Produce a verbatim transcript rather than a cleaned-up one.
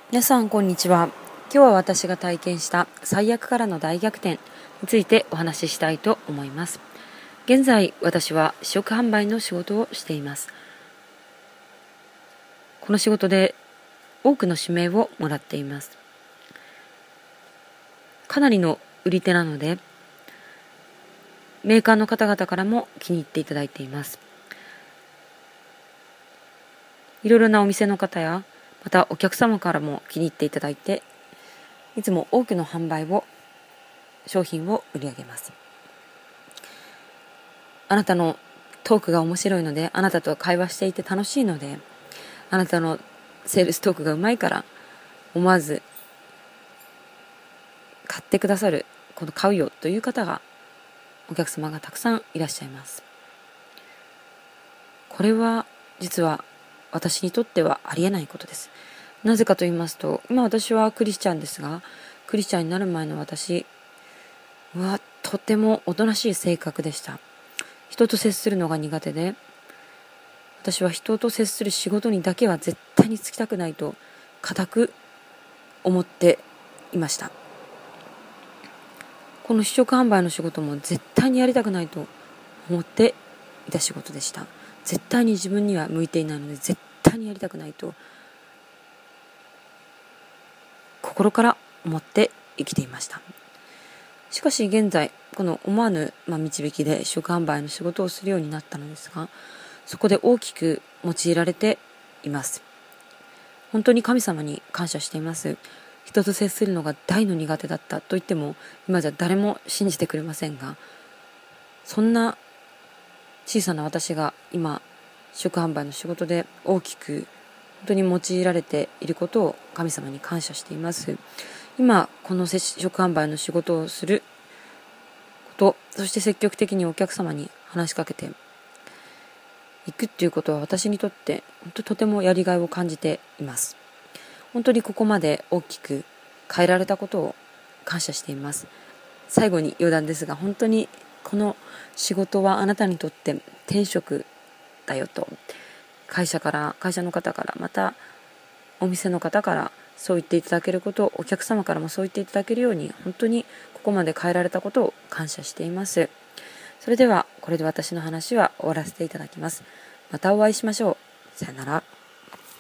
皆さんこんにちは。今日は私が体験した最悪からの大逆転についてお話ししたいと思います。現在私は試食販売の仕事をしています。この仕事で多くの指名をもらっています。かなりの売り手なのでメーカーの方々からも気に入っていただいています。いろいろなお店の方やまたお客様からも気に入っていただいて、いつも多くの販売を商品を売り上げます。あなたのトークが面白いので、あなたと会話していて楽しいので、あなたのセールストークがうまいから思わず買ってくださる、この買うよという方がお客様がたくさんいらっしゃいます。これは実は私にとってはありえないことです。なぜかと言いますと、今私はクリスチャンですが、クリスチャンになる前の私はとてもおとなしい性格でした。人と接するのが苦手で、私は人と接する仕事にだけは絶対に就きたくないと固く思っていました。この試食販売の仕事も絶対にやりたくないと思っていた仕事でした。絶対に自分には向いていないので絶対にやりたくないと心から思って生きていました。しかし現在この思わぬ、まあ、導きで試食販売の仕事をするようになったのですが、そこで大きく用いられています。本当に神様に感謝しています。人と接するのが大の苦手だったと言っても今じゃ誰も信じてくれませんが、そんな小さな私が今試食販売の仕事で大きく本当に用いられていることを神様に感謝しています。今この試食販売の仕事をすること、そして積極的にお客様に話しかけていくっていうことは私にとって本当とてもやりがいを感じています。本当にここまで大きく変えられたことを感謝しています。最後に余談ですが、本当にこの仕事はあなたにとって天職だよと、会社から会社の方からまたお店の方からそう言っていただけること、お客様からもそう言っていただけるように本当にここまで変えられたことを感謝しています。それではこれで私の話は終わらせていただきます。またお会いしましょう。さよなら。